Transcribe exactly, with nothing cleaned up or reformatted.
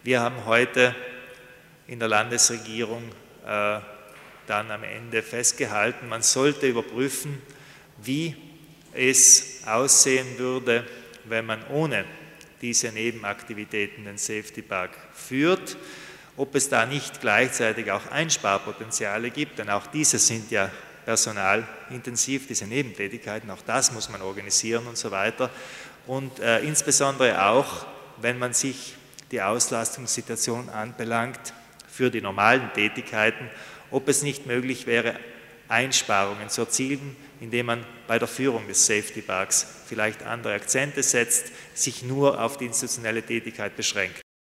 Wir haben heute in der Landesregierung äh, dann am Ende festgehalten, man sollte überprüfen, wie es aussehen würde, wenn man ohne diese Nebenaktivitäten den Safety Park führt, ob es da nicht gleichzeitig auch Einsparpotenziale gibt, denn auch diese sind ja personalintensiv, diese Nebentätigkeiten, auch das muss man organisieren und so weiter. Und äh, insbesondere auch, wenn man sich die Auslastungssituation anbelangt für die normalen Tätigkeiten, ob es nicht möglich wäre, Einsparungen zu erzielen, indem man bei der Führung des Safety Parks vielleicht andere Akzente setzt, sich nur auf die institutionelle Tätigkeit beschränkt.